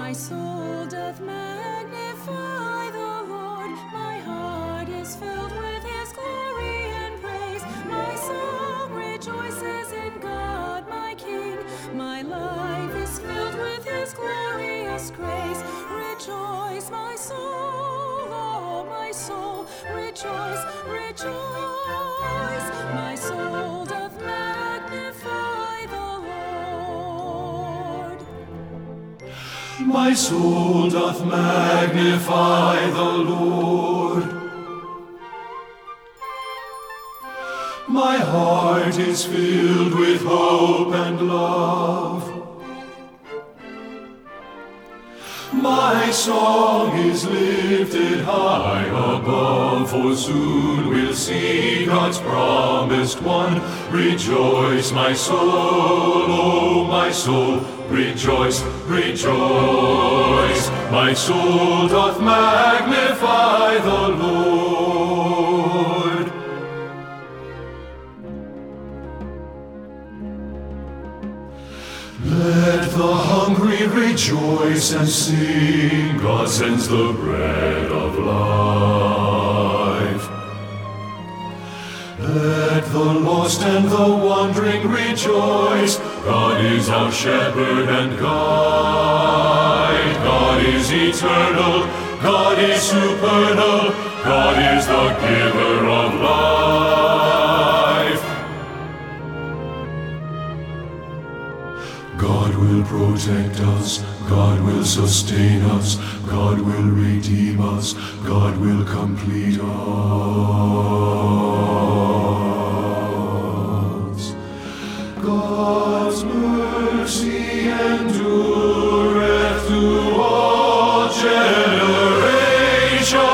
My soul doth magnify the Lord. My heart is filled with his glory and praise. My soul rejoices in God, my King. My life is filled with his glorious grace. Rejoice, my soul, oh my soul, rejoice, rejoice. My soul doth magnify the Lord. My soul doth magnify the Lord. My heart is filled with hope and love. My song is lifted high above, for soon we'll see God's promised one. Rejoice, my soul, oh my soul, rejoice, rejoice. My soul doth magnify the Lord. Let the hungry rejoice and sing. God sends the bread of life. Let the lost and the wandering rejoice. God is our shepherd and guide. God is eternal. God is supernal. God is the giver of life. God will protect us, God will sustain us, God will redeem us, God will complete us. God's mercy endureth to all generations.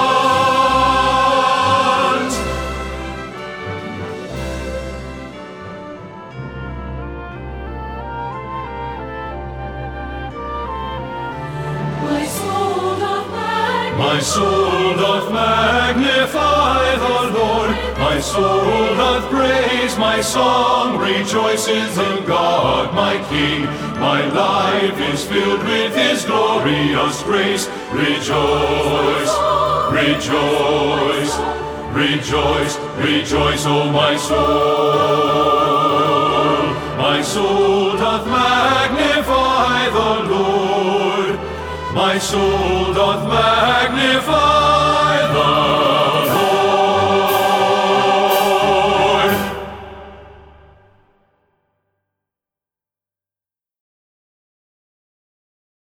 My soul doth magnify the Lord. My soul doth praise, my song rejoices in God, my King. My life is filled with his glorious grace. Rejoice, rejoice, rejoice, rejoice, O my soul. My soul doth magnify the Lord. My soul doth magnify